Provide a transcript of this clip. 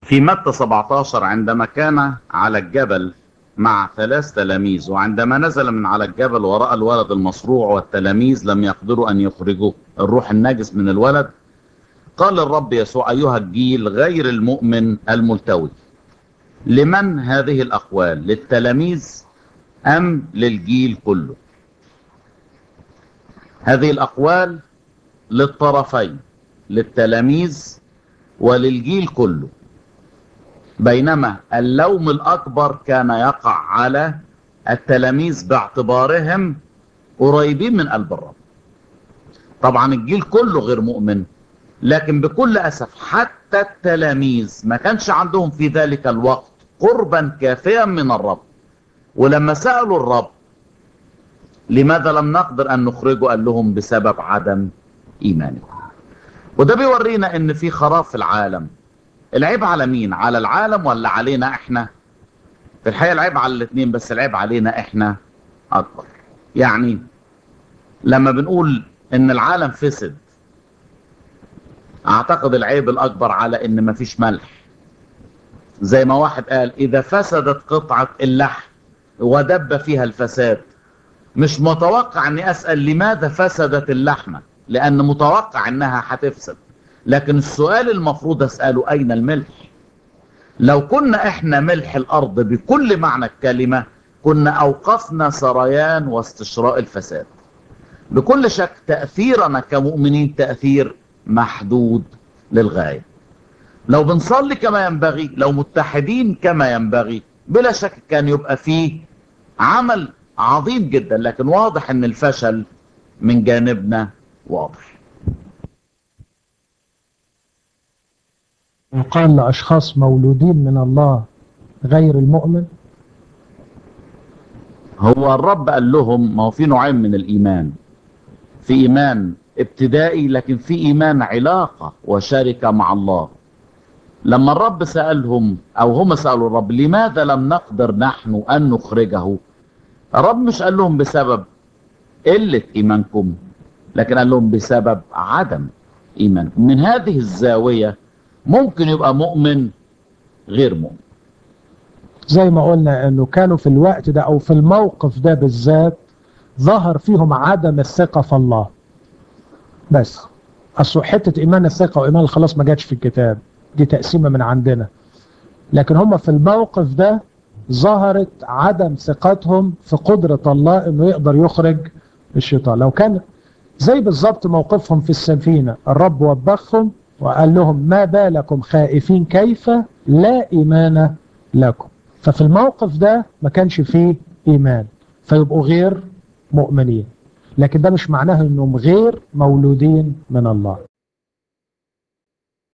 في متى 17 عندما كان على الجبل مع 3 تلاميذ، وعندما نزل من على الجبل ورأى الولد المصروع والتلاميذ لم يقدروا أن يخرجوا الروح النجس من الولد، قال الرب يسوع: أيها الجيل غير المؤمن الملتوي، لمن هذه الأقوال؟ للتلاميذ أم للجيل كله؟ هذه الأقوال للطرفين، للتلاميذ وللجيل كله، بينما اللوم الأكبر كان يقع على التلاميذ باعتبارهم قريبين من قلب الرب. طبعا الجيل كله غير مؤمن، لكن بكل أسف حتى التلاميذ ما كانش عندهم في ذلك الوقت قربا كافيا من الرب، ولما سألوا الرب لماذا لم نقدر أن نخرجه، قال لهم: بسبب عدم إيمانكم. وده بيورينا ان في خراب في العالم. العيب على مين؟ على العالم ولا علينا احنا؟ في الحقيقة العيب على الاثنين، بس العيب علينا احنا اكبر. يعني لما بنقول ان العالم فسد، اعتقد العيب الاكبر على ان مفيش ملح. زي ما واحد قال: اذا فسدت قطعة اللحم ودب فيها الفساد، مش متوقع اني اسأل لماذا فسدت اللحمة، لان متوقع انها هتفسد، لكن السؤال المفروض اسأله: اين الملح؟ لو كنا احنا ملح الارض بكل معنى الكلمة، كنا اوقفنا سريان واستشراء الفساد. بكل شك تأثيرنا كمؤمنين تأثير محدود للغاية. لو بنصلي كما ينبغي، لو متحدين كما ينبغي، بلا شك كان يبقى فيه عمل عظيم جدا، لكن واضح ان الفشل من جانبنا واضح. قال لأشخاص مولودين من الله غير المؤمن. هو الرب قال لهم: ما هو في نوعين من الإيمان، في إيمان ابتدائي، لكن في إيمان علاقة وشركة مع الله. لما الرب سألهم أو هم سألوا الرب لماذا لم نقدر نحن أن نخرجه، الرب مش قال لهم بسبب قلة إيمانكم، لكن قال لهم بسبب عدم إيمانكم. من هذه الزاوية ممكن يبقى مؤمن غير مؤمن. زي ما قلنا انه كانوا في الوقت ده او في الموقف ده بالذات ظهر فيهم عدم الثقة في الله. بس اصل حتة ايمان الثقة وايمان الخلاص ما جاتش في الكتاب، دي تقسيمة من عندنا. لكن هم في الموقف ده ظهرت عدم ثقتهم في قدرة الله انه يقدر يخرج الشيطان. لو كان زي بالظبط موقفهم في السفينة، الرب وبخهم وقال لهم: ما بالكم خائفين، كيف لا ايمان لكم. ففي الموقف ده ما كانش فيه ايمان، فيبقوا غير مؤمنين، لكن ده مش معناه انهم غير مولودين من الله.